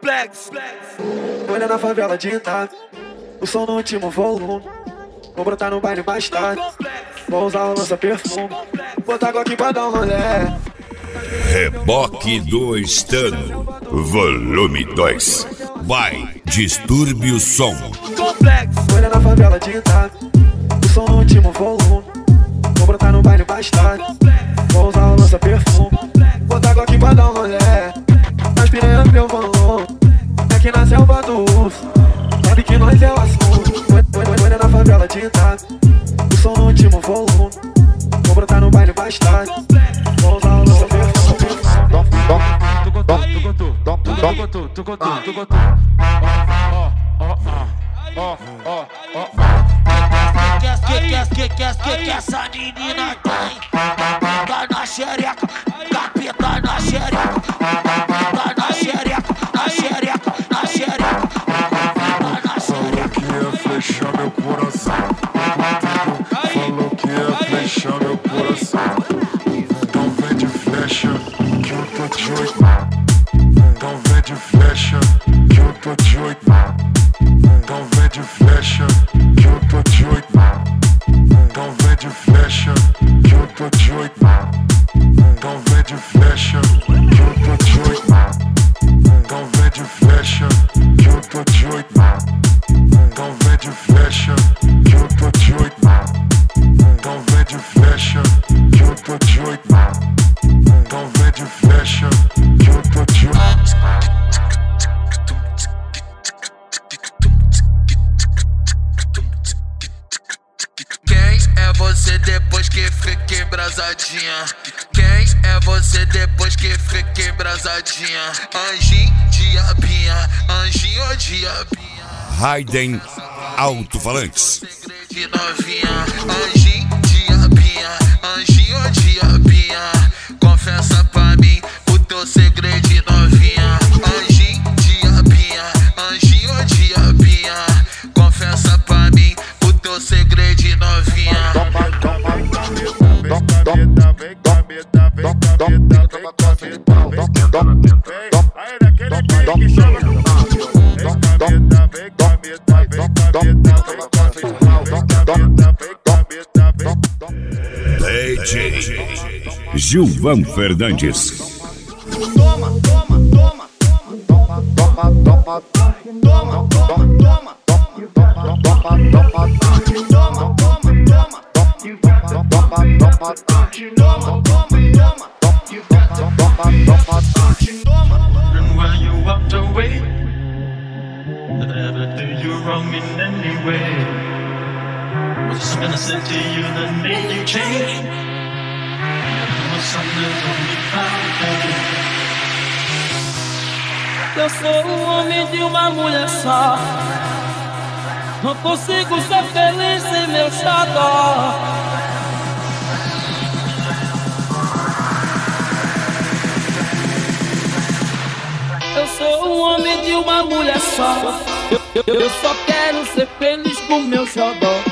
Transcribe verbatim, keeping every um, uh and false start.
Complexo. Olha na favela de Itália, o som no último volume. Vou brotar no baile mais tarde, vou usar o lança-perfume. Botar água aqui pra dar um rolé. Reboque do Estano, volume dois. Vai, distúrbio o som. Complexo. Olha na favela de Itália, o som no último volume. Vou brotar no baile mais tarde, vou usar o lança-perfume. Botar água aqui pra dar um rolé. As piranhas meu volume, é que na selva do urso, sabe que nós é o assunto. Olha na favela de Itália, o som no último volume. Vou brotar no baile mais tarde, vou usar o lança-perfume. Tu gotou, tu gotou, tu gotou, tu gotou, tu gotou. Ó, ó, ó, ó, ó. Que que que essa menina tem? Tá na xereca, capeta na xereca. Tá na xereca, na xereca, na xereca. Tá na xereca. Falou que ia flechar meu coração. Falou que ia flechar meu coração. Então vem de flecha que eu tô de oito. Então vem de flecha que eu tô de oito. Então vem de flecha que eu tô de oito. Então vem de flecha que eu tô de oito. Então vem de flecha que eu tô de oito. Então vem de flecha que eu tô de oito. Então vem de flecha que eu tô de oito. Então vem de flecha que eu tô de oito. Então vem de flecha que eu tô de oito. Quem é você depois que fica embrasadinha? Quem é você depois que fica embrasadinha? Anjinho, diabinha, anjinho ou diabinha? Raiden Alto-Falantes. Segredo de novinha, anjinho, diabinha, anjinho ou diabinha? Confessa pra mim o teu segredo de novinha. Anjinho, diabinha, anjinho ou diabinha? Confessa pra mim o teu segredo de novinha. D J Gilvan Fernandes. Toma, toma, toma. Toma, toma, toma. Toma, toma, toma. Toma, toma, toma. Toma, toma, toma. Toma, toma, toma. Toma, toma, toma. And while you walked away, did I ever do you wrong in any way? Was there something I said to you that made you change? Was something that only found Eu sou um homem de uma mulher só. Não consigo ser feliz sem meu xodó. Eu sou um homem de uma mulher só. Eu, eu, eu só quero ser feliz com meu xodó.